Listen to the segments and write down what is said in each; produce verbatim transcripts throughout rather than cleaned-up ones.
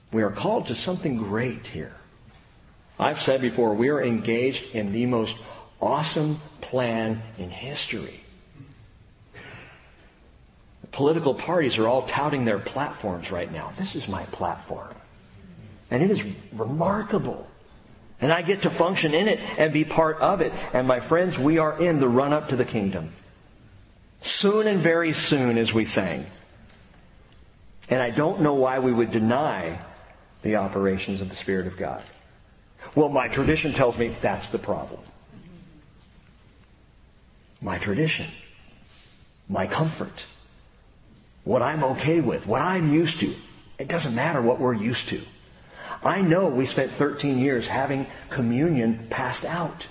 We are called to something great here. I've said before, we are engaged in the most awesome plan in history. The political parties are all touting their platforms right now. This is my platform. And it is remarkable. And I get to function in it and be part of it. And my friends, we are in the run-up to the kingdom. Soon and very soon, as we sang. And I don't know why we would deny the operations of the Spirit of God. Well, my tradition tells me that's the problem. My tradition. My comfort. What I'm okay with. What I'm used to. It doesn't matter what we're used to. I know we spent thirteen years having communion passed out.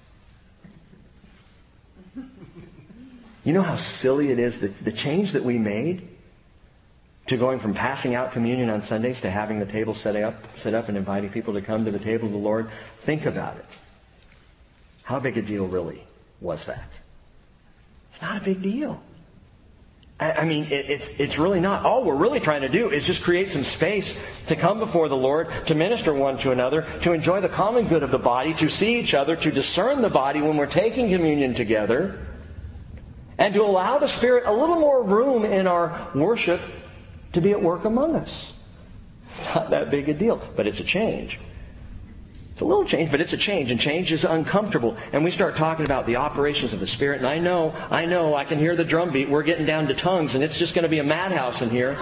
You know how silly it is, the, the change that we made to going from passing out communion on Sundays to having the table set up, set up and inviting people to come to the table of the Lord? Think about it. How big a deal really was that? It's not a big deal. I, I mean, it, it's, it's really not. All we're really trying to do is just create some space to come before the Lord, to minister one to another, to enjoy the common good of the body, to see each other, to discern the body when we're taking communion together, and to allow the Spirit a little more room in our worship to be at work among us. It's not that big a deal, but it's a change. It's a little change, but it's a change, and change is uncomfortable. And we start talking about the operations of the Spirit, and I know, I know, I can hear the drum beat. We're getting down to tongues, and it's just going to be a madhouse in here.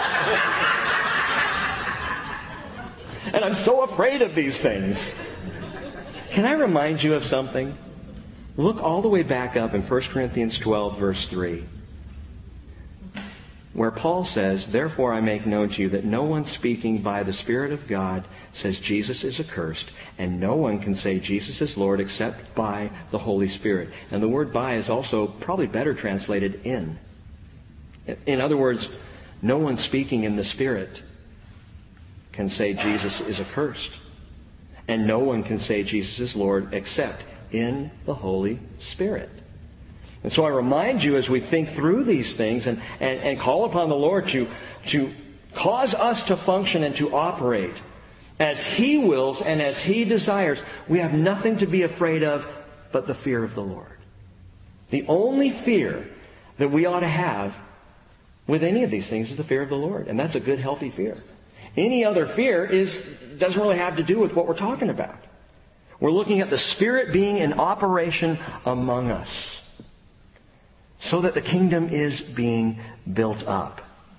And I'm so afraid of these things. Can I remind you of something? Look all the way back up in First Corinthians twelve, verse three. Where Paul says, "Therefore I make known to you that no one speaking by the Spirit of God says Jesus is accursed, and no one can say Jesus is Lord except by the Holy Spirit." And the word "by" is also probably better translated "in." In other words, no one speaking in the Spirit can say Jesus is accursed. And no one can say Jesus is Lord except in the Holy Spirit. And so I remind you as we think through these things and, and, and call upon the Lord to, to cause us to function and to operate as He wills and as He desires, we have nothing to be afraid of but the fear of the Lord. The only fear that we ought to have with any of these things is the fear of the Lord. And that's a good, healthy fear. Any other fear is doesn't really have to do with what we're talking about. We're looking at the Spirit being in operation among us, so that the kingdom is being built up.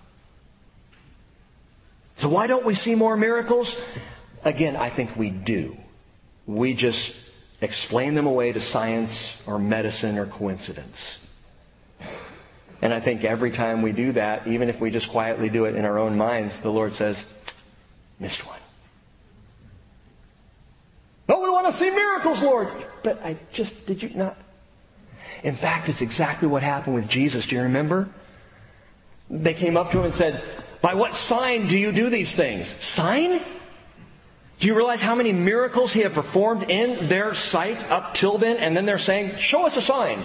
So why don't we see more miracles? Again, I think we do. We just explain them away to science or medicine or coincidence. And I think every time we do that, even if we just quietly do it in our own minds, the Lord says, "Missed one." "No, we want to see miracles, Lord." But I just, did you not? In fact, it's exactly what happened with Jesus. Do you remember? They came up to Him and said, "By what sign do you do these things?" Sign? Do you realize how many miracles He had performed in their sight up till then? And then they're saying, "Show us a sign."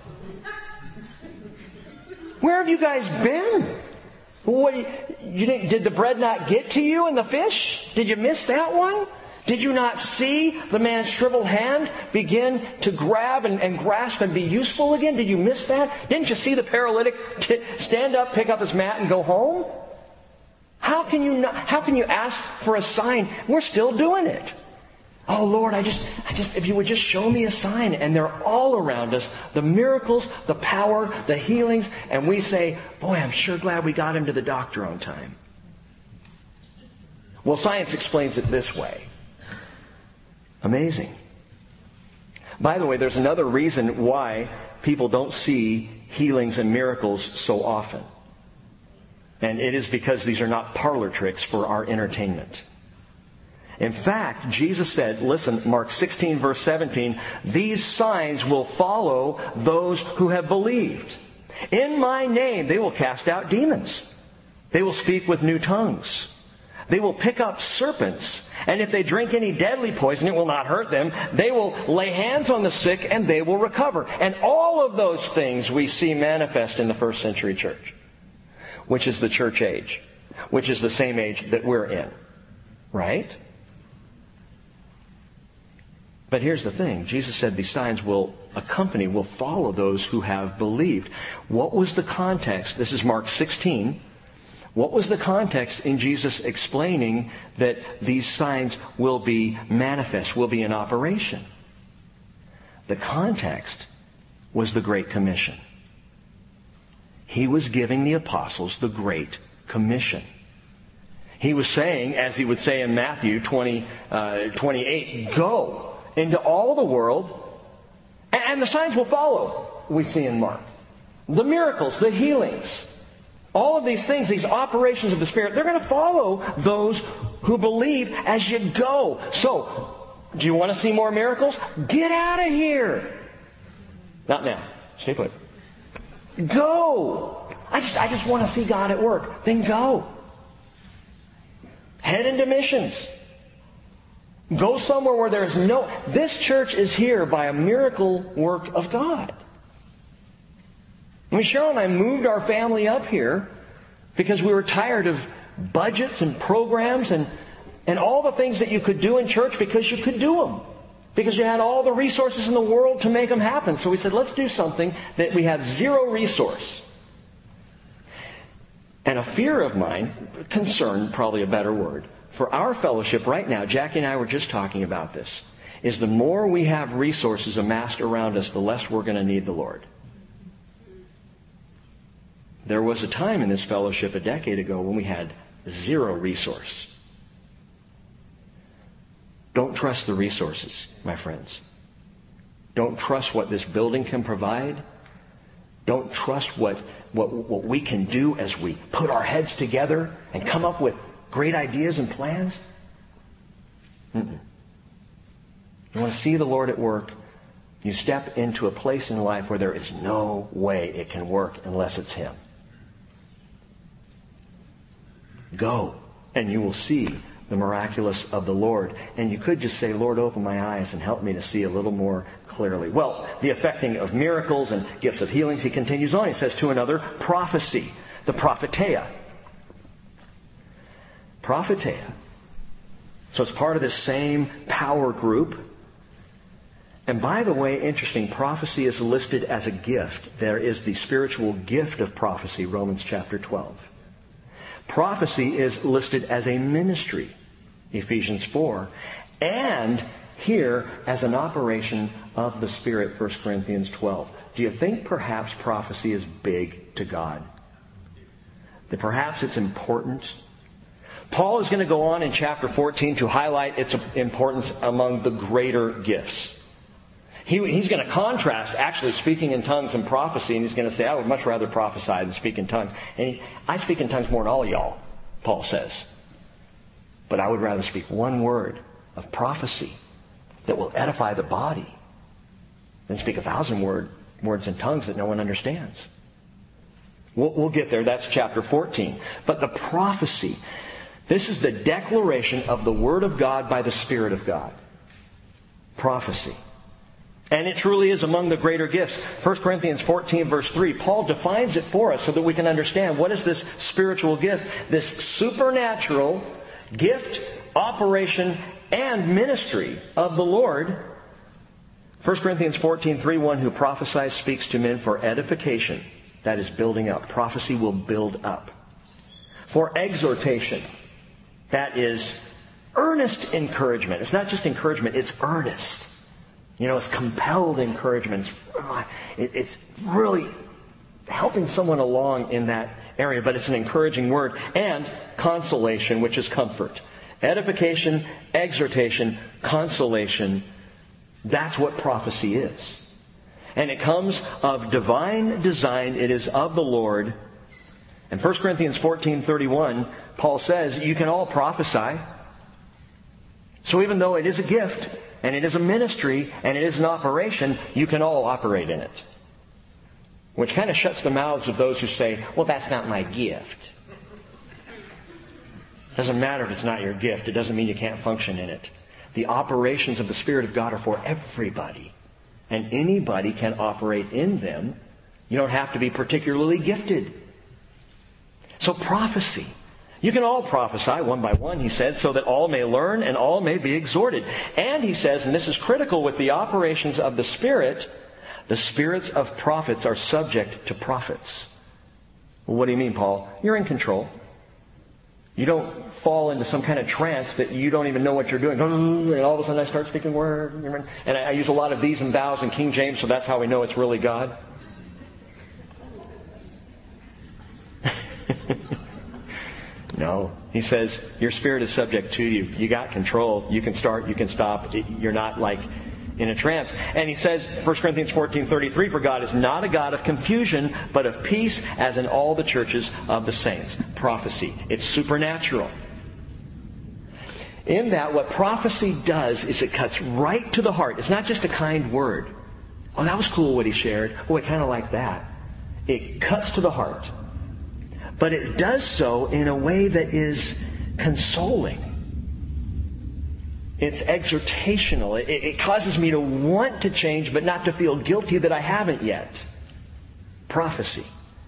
Where have you guys been? What, you didn't, did the bread not get to you and the fish? Did you miss that one? Did you not see the man's shriveled hand begin to grab and, and grasp and be useful again? Did you miss that? Didn't you see the paralytic t- stand up, pick up his mat, and go home? How can you not, how can you ask for a sign? We're still doing it. "Oh Lord, I just, I just, if you would just show me a sign." And they're all around us. The miracles, the power, the healings. And we say, "Boy, I'm sure glad we got him to the doctor on time." Well, science explains it this way. Amazing. By the way, there's another reason why people don't see healings and miracles so often. And it is because these are not parlor tricks for our entertainment. In fact, Jesus said, listen, Mark sixteen verse seventeen, "These signs will follow those who have believed. In my name they will cast out demons. They will speak with new tongues. They will pick up serpents. And if they drink any deadly poison, it will not hurt them. They will lay hands on the sick and they will recover." And all of those things we see manifest in the first century church, which is the church age, which is the same age that we're in. Right? But here's the thing. Jesus said these signs will accompany, will follow those who have believed. What was the context? This is Mark sixteen. What was the context in Jesus explaining that these signs will be manifest, will be in operation? The context was the Great Commission. He was giving the apostles the Great Commission. He was saying, as he would say in Matthew twenty, uh, twenty-eight, go into all the world, and, and the signs will follow, we see in Mark. The miracles, the healings, all of these things, these operations of the Spirit, they're going to follow those who believe as you go. So, do you want to see more miracles? Get out of here. Not now. Stay put. Go. I just, I just want to see God at work. Then go. Head into missions. Go somewhere where there's no... This church is here by a miracle work of God. I mean, Cheryl and I moved our family up here because we were tired of budgets and programs and, and all the things that you could do in church because you could do them. Because you had all the resources in the world to make them happen. So we said, let's do something that we have zero resource. And a fear of mine, concern, probably a better word, for our fellowship right now, Jackie and I were just talking about this, is the more we have resources amassed around us, the less we're going to need the Lord. There was a time in this fellowship a decade ago when we had zero resource. Don't trust the resources, my friends. Don't trust what this building can provide. Don't trust what, what, what we can do as we put our heads together and come up with great ideas and plans. Mm-mm. You want to see the Lord at work? You step into a place in life where there is no way it can work unless it's Him. Go, and you will see the miraculous of the Lord. And you could just say, Lord, open my eyes and help me to see a little more clearly. Well, the effecting of miracles and gifts of healings, he continues on. He says to another, prophecy, the propheteia. Propheteia. So it's part of this same power group. And by the way, interesting, prophecy is listed as a gift. There is the spiritual gift of prophecy, Romans chapter twelve. Prophecy is listed as a ministry, Ephesians four, and here as an operation of the Spirit, First Corinthians twelve. Do you think perhaps prophecy is big to God? That perhaps it's important? Paul is going to go on in chapter fourteen to highlight its importance among the greater gifts. He, he's going to contrast actually speaking in tongues and prophecy, and he's going to say, I would much rather prophesy than speak in tongues. And he, I speak in tongues more than all of y'all, Paul says. But I would rather speak one word of prophecy that will edify the body than speak a thousand word, words in tongues that no one understands. We'll, we'll get there. That's chapter fourteen. But the prophecy, this is the declaration of the Word of God by the Spirit of God. Prophecy. And it truly is among the greater gifts. First Corinthians fourteen verse three, Paul defines it for us so that we can understand what is this spiritual gift, this supernatural gift, operation, and ministry of the Lord. First Corinthians fourteen three, one who prophesies speaks to men for edification. That is building up. Prophecy will build up. For exhortation. That is earnest encouragement. It's not just encouragement, it's earnest. You know, it's compelled encouragement. It's really helping someone along in that area, but it's an encouraging word. And consolation, which is comfort. Edification, exhortation, consolation. That's what prophecy is. And it comes of divine design. It is of the Lord. In First Corinthians fourteen thirty-one, Paul says, you can all prophesy. So even though it is a gift, and it is a ministry, and it is an operation, you can all operate in it. Which kind of shuts the mouths of those who say, well, that's not my gift. It doesn't matter if it's not your gift. It doesn't mean you can't function in it. The operations of the Spirit of God are for everybody. And anybody can operate in them. You don't have to be particularly gifted. So prophecy. You can all prophesy one by one, he said, so that all may learn and all may be exhorted. And he says, and this is critical with the operations of the Spirit, the spirits of prophets are subject to prophets. Well, what do you mean, Paul? You're in control. You don't fall into some kind of trance that you don't even know what you're doing. And all of a sudden I start speaking words. And I use a lot of these and thous in King James, so that's how we know it's really God. No. He says, your spirit is subject to you. You got control. You can start, you can stop. You're not like in a trance. And he says, First Corinthians fourteen thirty-three, for God is not a God of confusion, but of peace, as in all the churches of the saints. Prophecy. It's supernatural. In that, what prophecy does is it cuts right to the heart. It's not just a kind word. Oh, that was cool what he shared. Oh, I kind of like that. It cuts to the heart. But it does so in a way that is consoling. It's exhortational. It, it causes me to want to change, but not to feel guilty that I haven't yet. Prophecy.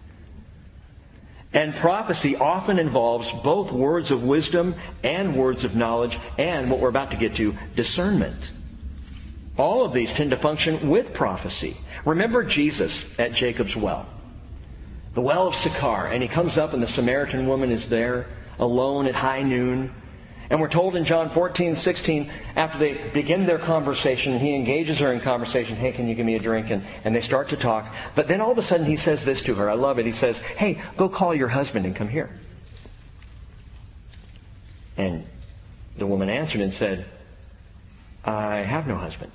And prophecy often involves both words of wisdom and words of knowledge, and what we're about to get to, discernment. All of these tend to function with prophecy. Remember Jesus at Jacob's well. The well of Sychar, and he comes up and the Samaritan woman is there alone at high noon. And we're told in John fourteen sixteen, after they begin their conversation, he engages her in conversation. Hey, can you give me a drink? And, and they start to talk. But then all of a sudden he says this to her. I love it. He says, hey, go call your husband and come here. And the woman answered and said, I have no husband.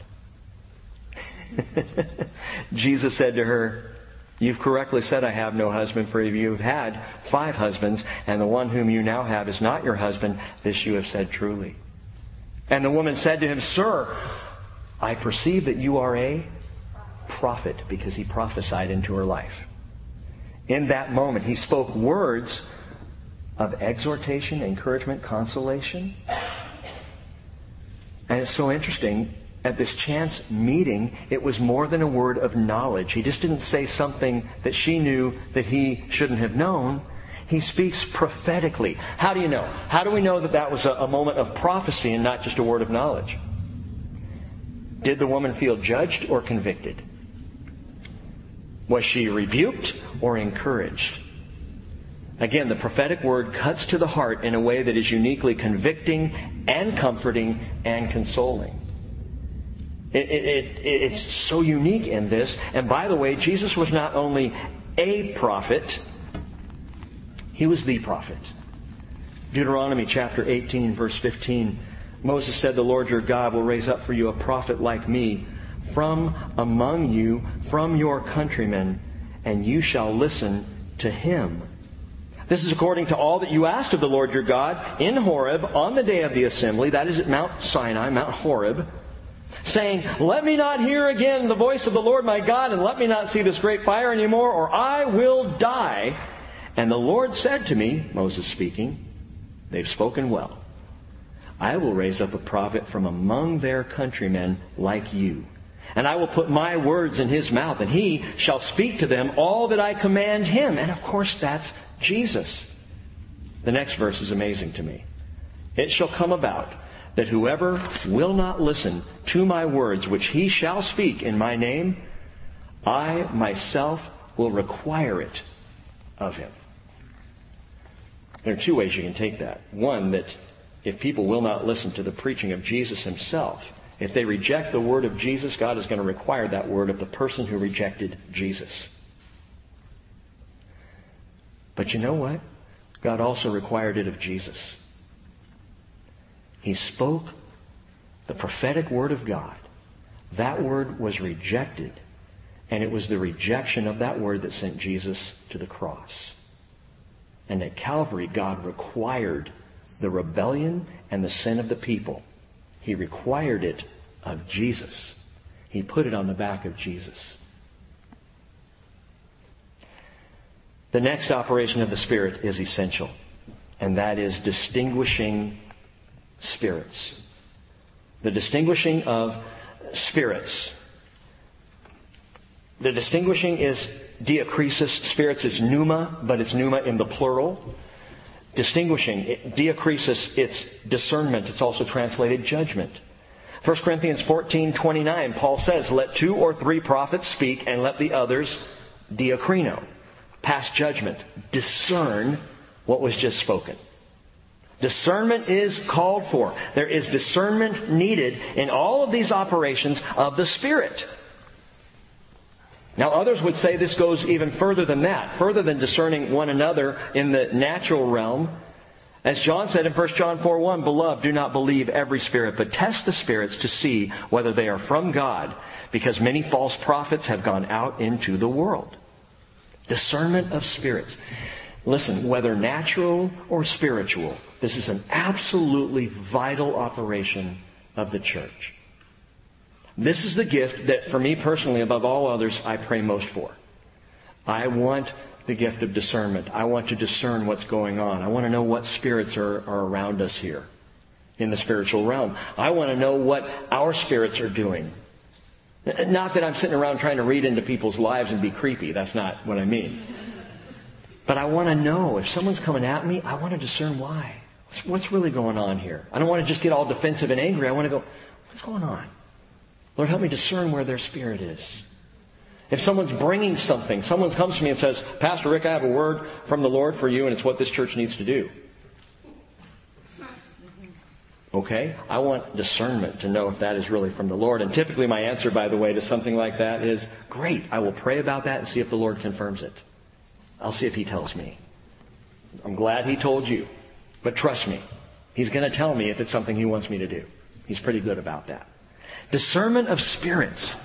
Jesus said to her, you've correctly said, I have no husband, for you've had five husbands, and the one whom you now have is not your husband. This you have said truly. And the woman said to him, Sir, I perceive that you are a prophet, because he prophesied into her life. In that moment, he spoke words of exhortation, encouragement, consolation. And it's so interesting. At this chance meeting, it was more than a word of knowledge. He just didn't say something that she knew that he shouldn't have known. He speaks prophetically. How do you know? How do we know that that was a, a moment of prophecy and not just a word of knowledge? Did the woman feel judged or convicted? Was she rebuked or encouraged? Again, the prophetic word cuts to the heart in a way that is uniquely convicting and comforting and consoling. It, it, it, it's so unique in this. And by the way, Jesus was not only a prophet, he was the prophet. Deuteronomy chapter eighteen, verse fifteen. Moses said, the Lord your God will raise up for you a prophet like me from among you, from your countrymen, and you shall listen to him. This is according to all that you asked of the Lord your God in Horeb on the day of the assembly, that is at Mount Sinai, Mount Horeb, saying, let me not hear again the voice of the Lord my God, and let me not see this great fire anymore, or I will die. And the Lord said to me, Moses speaking, they've spoken well. I will raise up a prophet from among their countrymen like you. And I will put my words in his mouth, and he shall speak to them all that I command him. And of course, that's Jesus. The next verse is amazing to me. It shall come about that whoever will not listen to my words, which he shall speak in my name, I myself will require it of him. There are two ways you can take that. One, that if people will not listen to the preaching of Jesus himself, if they reject the word of Jesus, God is going to require that word of the person who rejected Jesus. But you know what? God also required it of Jesus. He spoke the prophetic word of God. That word was rejected, and it was the rejection of that word that sent Jesus to the cross. And at Calvary, God required the rebellion and the sin of the people. He required it of Jesus. He put it on the back of Jesus. The next operation of the Spirit is essential, and that is distinguishing spirits. The distinguishing of spirits. The distinguishing is diakrisis. Spirits is pneuma, but it's pneuma in the plural. Distinguishing, diakrisis, it's discernment. It's also translated judgment. First Corinthians fourteen twenty-nine, Paul says, let two or three prophets speak and let the others diakrino. Pass judgment. Discern what was just spoken. Discernment is called for. There is discernment needed in all of these operations of the Spirit. Now others would say this goes even further than that, further than discerning one another in the natural realm. As John said in First John four one, Beloved, do not believe every spirit, but test the spirits to see whether they are from God, because many false prophets have gone out into the world. Discernment of spirits. Listen, whether natural or spiritual, this is an absolutely vital operation of the church. This is the gift that, for me personally, above all others, I pray most for. I want the gift of discernment. I want to discern what's going on. I want to know what spirits are, are around us here in the spiritual realm. I want to know what our spirits are doing. Not that I'm sitting around trying to read into people's lives and be creepy. That's not what I mean. But I want to know if someone's coming at me, I want to discern why. What's, what's really going on here? I don't want to just get all defensive and angry. I want to go, what's going on? Lord, help me discern where their spirit is. If someone's bringing something, someone comes to me and says, Pastor Rick, I have a word from the Lord for you, and it's what this church needs to do. Okay? I want discernment to know if that is really from the Lord. And typically my answer, by the way, to something like that is, great, I will pray about that and see if the Lord confirms it. I'll see if He tells me. I'm glad He told you. But trust me, He's going to tell me if it's something He wants me to do. He's pretty good about that. Discernment of spirits.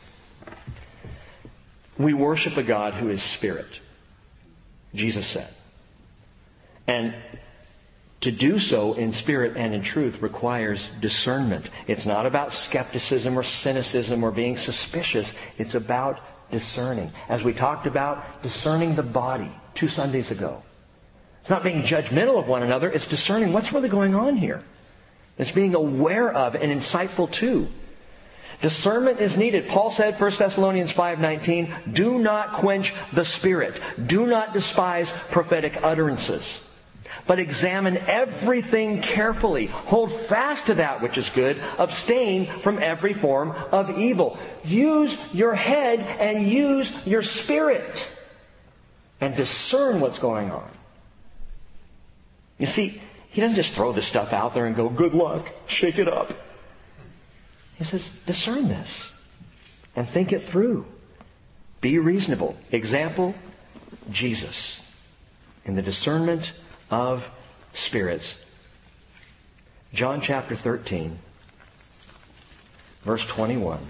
We worship a God who is spirit, Jesus said. And to do so in spirit and in truth requires discernment. It's not about skepticism or cynicism or being suspicious. It's about discerning. As we talked about discerning the body two Sundays ago. It's not being judgmental of one another. It's discerning what's really going on here. It's being aware of and insightful to. Discernment is needed. Paul said, First Thessalonians five nineteen, do not quench the Spirit. Do not despise prophetic utterances. But examine everything carefully. Hold fast to that which is good. Abstain from every form of evil. Use your head and use your spirit. And discern what's going on. You see, he doesn't just throw this stuff out there and go, good luck, shake it up. He says, discern this and think it through. Be reasonable. Example, Jesus in the discernment of spirits. John chapter thirteen, verse twenty-one.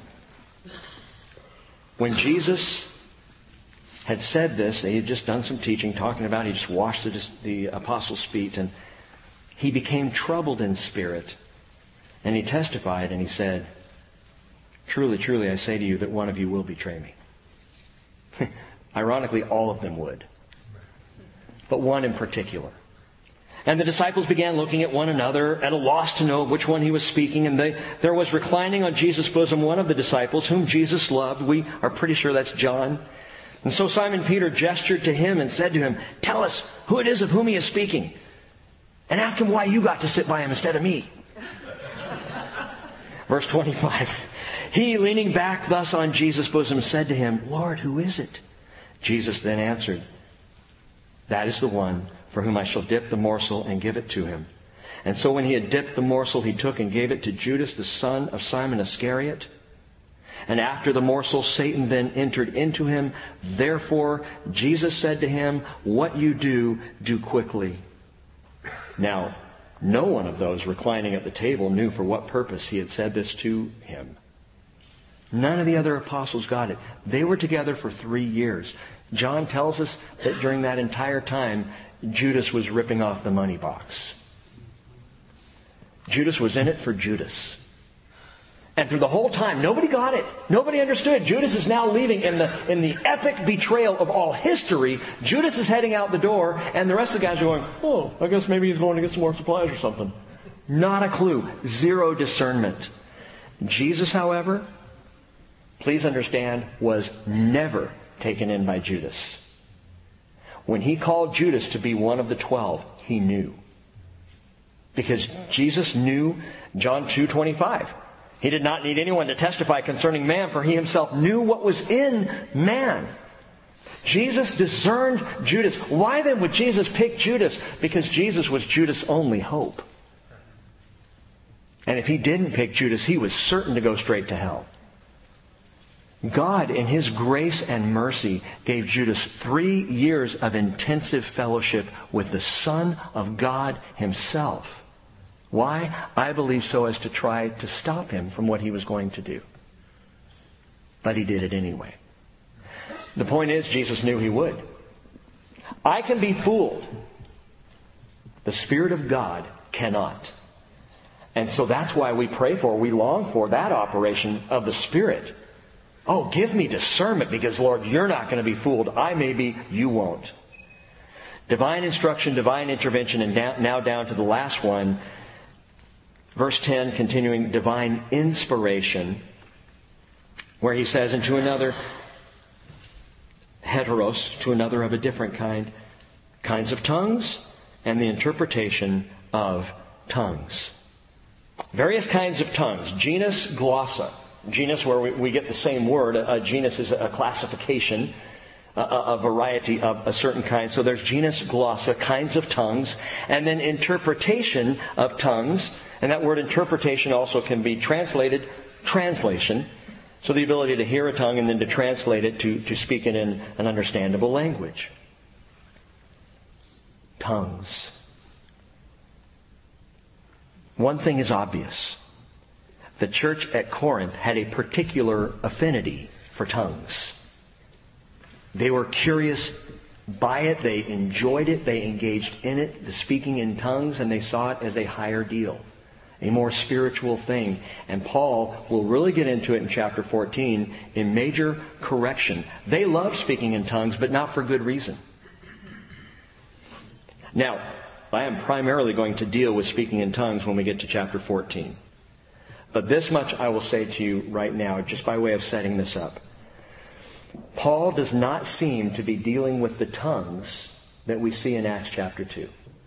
When Jesus had said this, he had just done some teaching, talking about, he just washed the, the apostles' feet, and he became troubled in spirit. And he testified and he said, truly, truly, I say to you that one of you will betray me. Ironically, all of them would. But one in particular. And the disciples began looking at one another at a loss to know which one he was speaking. And they, there was reclining on Jesus' bosom one of the disciples whom Jesus loved. We are pretty sure that's John. And so Simon Peter gestured to him and said to him, tell us who it is of whom he is speaking. And ask him why you got to sit by him instead of me. Verse twenty-five. He, leaning back thus on Jesus' bosom, said to him, Lord, who is it? Jesus then answered, that is the one for whom I shall dip the morsel and give it to him. And so when he had dipped the morsel, he took and gave it to Judas, the son of Simon Iscariot. And after the morsel, Satan then entered into him. Therefore, Jesus said to him, what you do, do quickly. Now, no one of those reclining at the table knew for what purpose he had said this to him. None of the other apostles got it. They were together for three years. John tells us that during that entire time, Judas was ripping off the money box. Judas was in it for Judas. And through the whole time, nobody got it. Nobody understood. Judas is now leaving in the, in the epic betrayal of all history. Judas is heading out the door, and the rest of the guys are going, oh, I guess maybe he's going to get some more supplies or something. Not a clue. Zero discernment. Jesus, however, please understand, was never taken in by Judas. when he called Judas to be one of the twelve, he knew. Because Jesus knew John two twenty-five. He did not need anyone to testify concerning man, for he himself knew what was in man. Jesus discerned Judas. Why then would Jesus pick Judas? Because Jesus was Judas' only hope. And if he didn't pick Judas, he was certain to go straight to hell. God, in His grace and mercy, gave Judas three years of intensive fellowship with the Son of God Himself. Why? I believe so as to try to stop him from what he was going to do. But he did it anyway. The point is, Jesus knew he would. I can be fooled. The Spirit of God cannot. And so that's why we pray for, we long for that operation of the Spirit. Oh, give me discernment because, Lord, you're not going to be fooled. I may be, you won't. Divine instruction, divine intervention, and down, now down to the last one. Verse ten, continuing, divine inspiration, where he says, and to another, heteros, to another of a different kind, kinds of tongues, and the interpretation of tongues. Various kinds of tongues. Genus glossa. Genus, where we, we get the same word. A, a genus is a classification, a, a variety of a certain kind. So there's genus glossa, kinds of tongues, and then interpretation of tongues. And that word interpretation also can be translated translation. So the ability to hear a tongue and then to translate it to, to speak it in an understandable language. Tongues. One thing is obvious. The church at Corinth had a particular affinity for tongues. They were curious by it. They enjoyed it. They engaged in it, the speaking in tongues, and they saw it as a higher deal, a more spiritual thing. And Paul will really get into it in chapter fourteen in major correction. They loved speaking in tongues, but not for good reason. Now, I am primarily going to deal with speaking in tongues when we get to chapter fourteen. But this much I will say to you right now, just by way of setting this up. Paul does not seem to be dealing with the tongues that we see in Acts chapter two.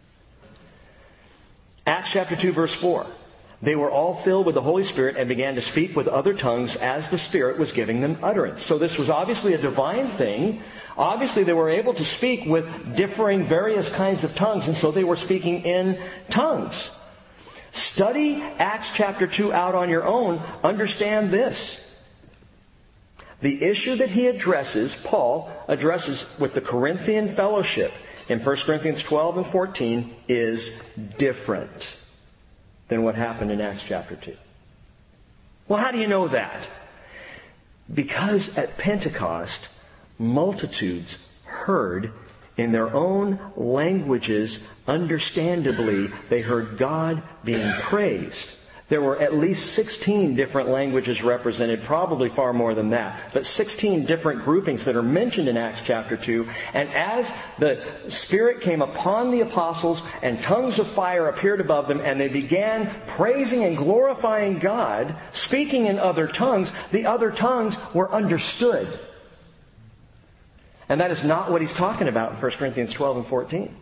Acts chapter two, verse four. They were all filled with the Holy Spirit and began to speak with other tongues as the Spirit was giving them utterance. So this was obviously a divine thing. Obviously they were able to speak with differing various kinds of tongues, and so they were speaking in tongues. Study Acts chapter two out on your own. Understand this. The issue that he addresses, Paul addresses with the Corinthian fellowship in First Corinthians twelve and fourteen is different than what happened in Acts chapter two. Well, how do you know that? Because at Pentecost, multitudes heard in their own languages, understandably, they heard God being praised. There were at least sixteen different languages represented, probably far more than that, but sixteen different groupings that are mentioned in Acts chapter two. And as the Spirit came upon the apostles and tongues of fire appeared above them, and they began praising and glorifying God, speaking in other tongues, the other tongues were understood. And that is not what he's talking about in First Corinthians twelve and fourteen.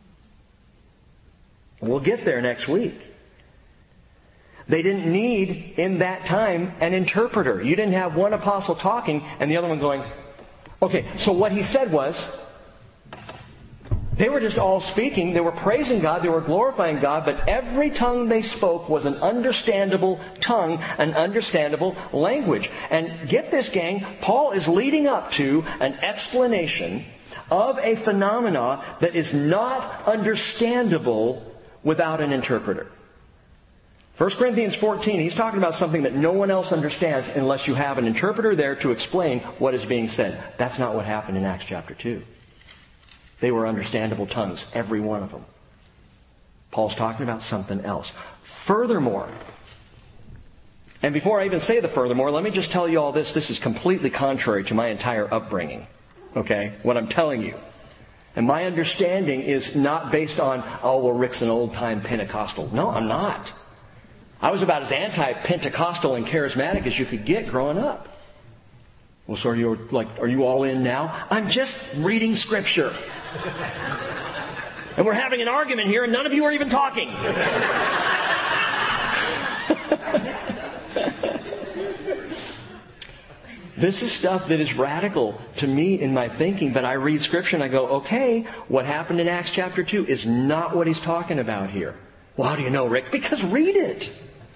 We'll get there next week. They didn't need, in that time, an interpreter. You didn't have one apostle talking and the other one going, okay, so what he said was, they were just all speaking, they were praising God, they were glorifying God, but every tongue they spoke was an understandable tongue, an understandable language. And get this, gang, Paul is leading up to an explanation of a phenomena that is not understandable without an interpreter. First Corinthians fourteen, he's talking about something that no one else understands unless you have an interpreter there to explain what is being said. That's not what happened in Acts chapter two. They were understandable tongues, every one of them. Paul's talking about something else. Furthermore, and before I even say the furthermore, let me just tell you all this. This is completely contrary to my entire upbringing. Okay? What I'm telling you. And my understanding is not based on, oh, well, Rick's an old-time Pentecostal. No, I'm not. I was about as anti-Pentecostal and charismatic as you could get growing up. Well, so are you like, are you all in now? I'm just reading Scripture. And we're having an argument here and none of you are even talking. This is stuff that is radical to me in my thinking, but I read Scripture and I go, okay, what happened in Acts chapter two is not what he's talking about here. Well, how do you know, Rick? Because read it.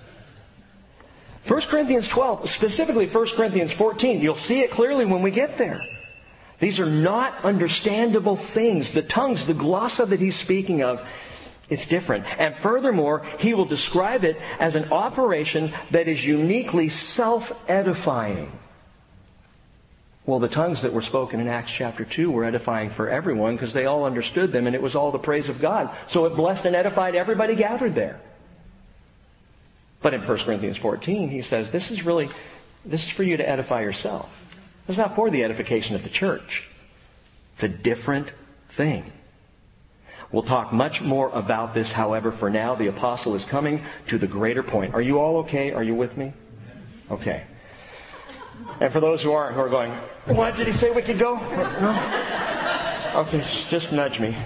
First Corinthians twelve, specifically First Corinthians fourteen, you'll see it clearly when we get there. These are not understandable things. The tongues, the glossa that he's speaking of, it's different. And furthermore, he will describe it as an operation that is uniquely self-edifying. Well, the tongues that were spoken in Acts chapter two were edifying for everyone because they all understood them and it was all the praise of God. So it blessed and edified everybody gathered there. But in First Corinthians fourteen, he says, this is really, this is for you to edify yourself. It's not for the edification of the church. It's a different thing. We'll talk much more about this, however, for now. The apostle is coming to the greater point. Are you all okay? Are you with me? Okay. And for those who aren't, who are going, what did he say we could go? No? Okay, just nudge me.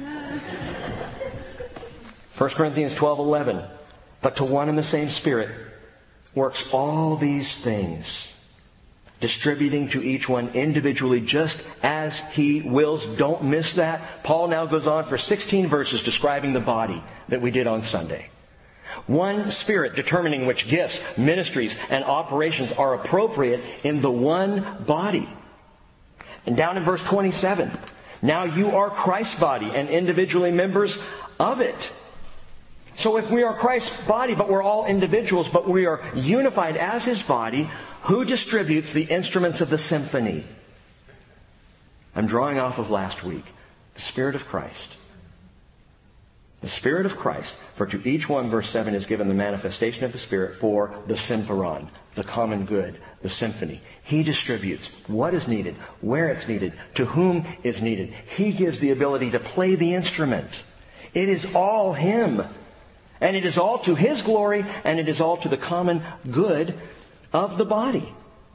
First Corinthians twelve eleven. But to one and the same Spirit works all these things, distributing to each one individually just as He wills. Don't miss that. Paul now goes on for sixteen verses describing the body that we did on Sunday. One Spirit determining which gifts, ministries, and operations are appropriate in the one body. And down in verse twenty-seven, now you are Christ's body and individually members of it. So if we are Christ's body, but we're all individuals, but we are unified as His body, who distributes the instruments of the symphony? I'm drawing off of last week. The Spirit of Christ. The Spirit of Christ. For to each one, verse seven, is given the manifestation of the Spirit for the symphoron, the common good, the symphony. He distributes what is needed, where it's needed, to whom it's needed. He gives the ability to play the instrument. It is all Him. And it is all to His glory, and it is all to the common good of the body.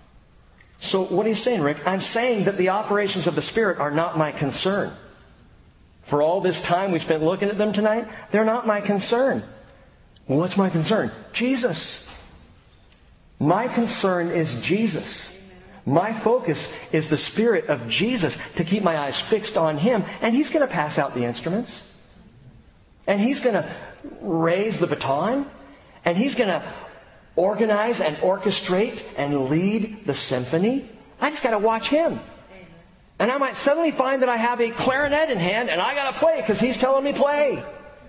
So what are you saying, Rick? I'm saying that the operations of the Spirit are not my concern. For all this time we spent looking at them tonight, they're not my concern. Well, what's my concern? Jesus. My concern is Jesus. My focus is the Spirit of Jesus, to keep my eyes fixed on Him. And He's going to pass out the instruments. And He's going to raise the baton. And He's going to organize and orchestrate and lead the symphony. I just got to watch Him. And I might suddenly find that I have a clarinet in hand and I got to play because He's telling me play.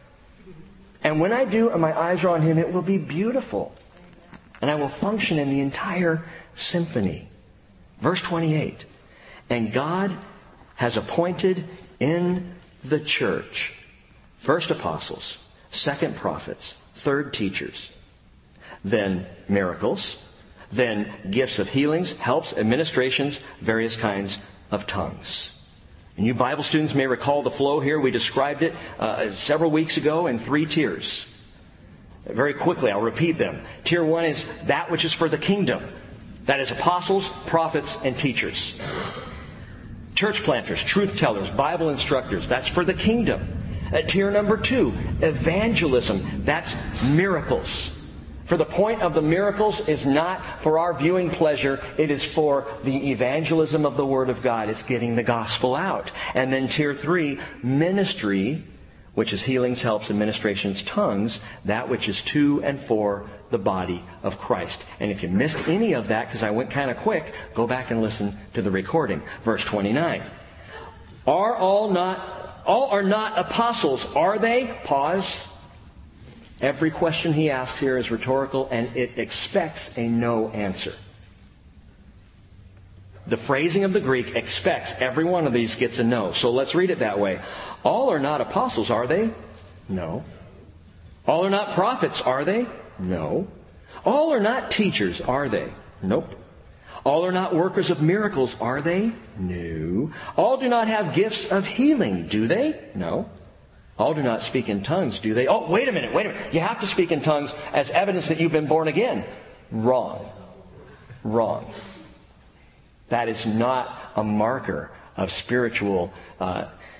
And when I do and my eyes are on Him, it will be beautiful. And I will function in the entire symphony. Verse twenty-eight. And God has appointed in the church first apostles, second prophets, third teachers, then miracles, then gifts of healings, helps, administrations, various kinds of tongues. And you Bible students may recall the flow here. We described it uh, several weeks ago in three tiers. Very quickly, I'll repeat them. Tier one is that which is for the kingdom. That is apostles, prophets, and teachers. Church planters, truth tellers, Bible instructors. That's for the kingdom. At tier number two, evangelism. That's miracles. For the point of the miracles is not for our viewing pleasure. It is for the evangelism of the Word of God. It's getting the gospel out. And then tier three, ministry, which is healings, helps, administrations, tongues. That which is to and for the body of Christ. And if you missed any of that, because I went kind of quick, go back and listen to the recording. Verse twenty-nine. Are all not, all are not apostles, are they? Pause. Every question he asks here is rhetorical, and it expects a no answer. The phrasing of the Greek expects every one of these gets a no. So let's read it that way. All are not apostles, are they? No. All are not prophets, are they? No. All are not teachers, are they? Nope. All are not workers of miracles, are they? No. All do not have gifts of healing, do they? No. All do not speak in tongues, do they? Oh, wait a minute, wait a minute. You have to speak in tongues as evidence that you've been born again. Wrong. Wrong. That is not a marker of spiritual uh,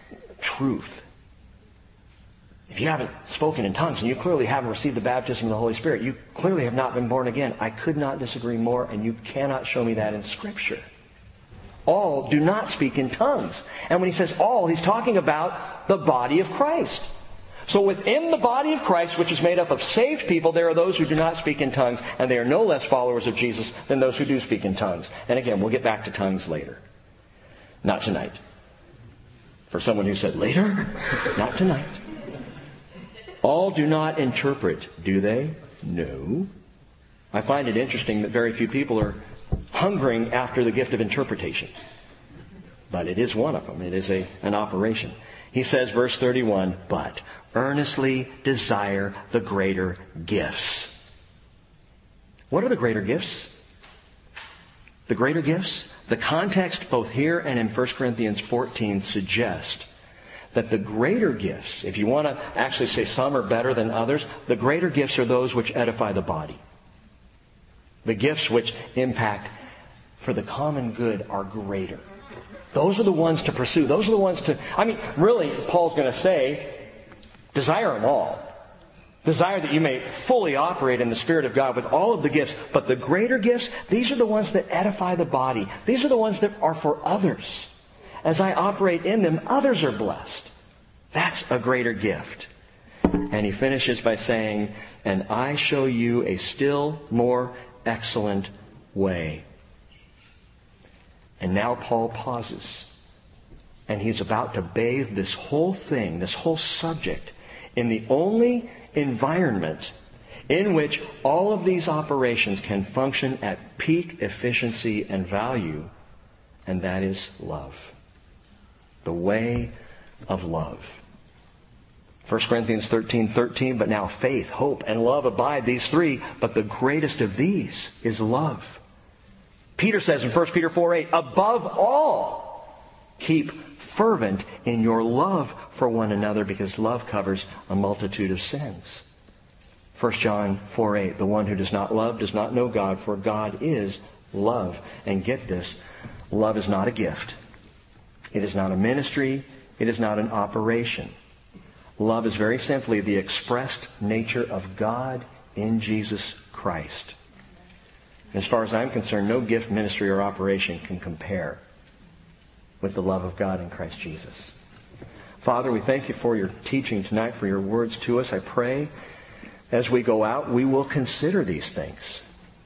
truth. If you haven't spoken in tongues and you clearly haven't received the baptism of the Holy Spirit, you clearly have not been born again. I could not disagree more, and you cannot show me that in Scripture. All do not speak in tongues. And when he says all, he's talking about the body of Christ. So within the body of Christ, which is made up of saved people, there are those who do not speak in tongues, and they are no less followers of Jesus than those who do speak in tongues. And again, we'll get back to tongues later. Not tonight. For someone who said later, not tonight. All do not interpret, do they? No. I find it interesting that very few people are hungering after the gift of interpretation. But it is one of them. It is a, an operation. He says, verse thirty-one, but earnestly desire the greater gifts. What are the greater gifts? The greater gifts? The context both here and in First Corinthians fourteen suggest that the greater gifts, if you want to actually say some are better than others, the greater gifts are those which edify the body. The gifts which impact for the common good are greater. Those are the ones to pursue. Those are the ones to... I mean, really, Paul's going to say, desire them all. Desire that you may fully operate in the Spirit of God with all of the gifts. But the greater gifts, these are the ones that edify the body. These are the ones that are for others. As I operate in them, others are blessed. That's a greater gift. And he finishes by saying, and I show you a still more excellent way. And now Paul pauses. And he's about to bathe this whole thing, this whole subject, in the only environment in which all of these operations can function at peak efficiency and value, and that is love. The way of love. First Corinthians thirteen thirteen, but now faith, hope, and love abide, these three, but the greatest of these is love. Peter says in First Peter four eight, above all, keep fervent in your love for one another, because love covers a multitude of sins. First John four eight, the one who does not love does not know God, for God is love. And get this, love is not a gift. It is not a ministry. It is not an operation. Love is very simply the expressed nature of God in Jesus Christ. As far as I'm concerned, no gift, ministry, or operation can compare with the love of God in Christ Jesus. Father, we thank you for your teaching tonight, for your words to us. I pray as we go out, we will consider these things.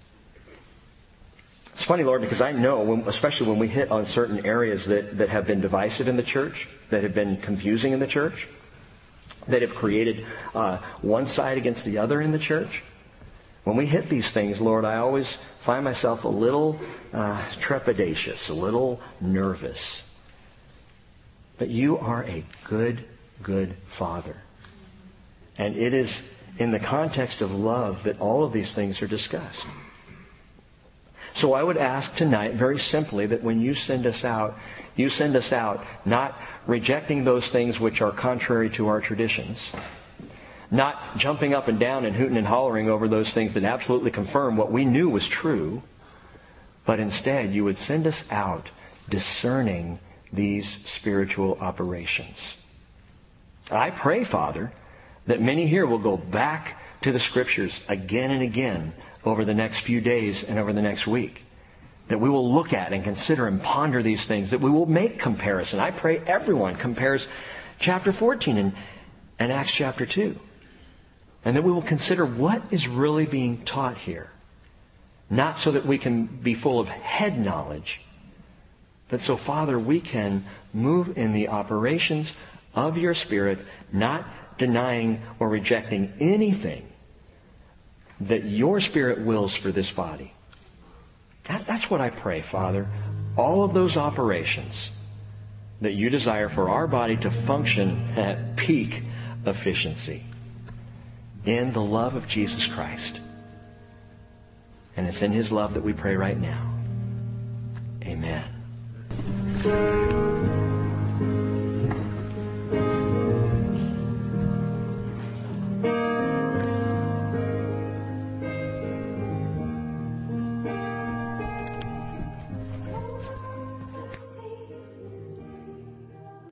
It's funny, Lord, because I know, especially when we hit on certain areas that, that have been divisive in the church, that have been confusing in the church, that have created uh, one side against the other in the church. When we hit these things, Lord, I always find myself a little uh, trepidatious, a little nervous. But you are a good, good Father. And it is in the context of love that all of these things are discussed. So I would ask tonight, very simply, that when you send us out, you send us out not rejecting those things which are contrary to our traditions, not jumping up and down and hooting and hollering over those things that absolutely confirm what we knew was true, but instead you would send us out discerning these spiritual operations. I pray, Father, that many here will go back to the Scriptures again and again over the next few days and over the next week. That we will look at and consider and ponder these things. That we will make comparison. I pray everyone compares chapter fourteen and, and Acts chapter two. And that we will consider what is really being taught here. Not so that we can be full of head knowledge, but so, Father, we can move in the operations of your Spirit, not denying or rejecting anything that your Spirit wills for this body. That, that's what I pray, Father. All of those operations that you desire for our body to function at peak efficiency in the love of Jesus Christ. And it's in His love that we pray right now. Amen.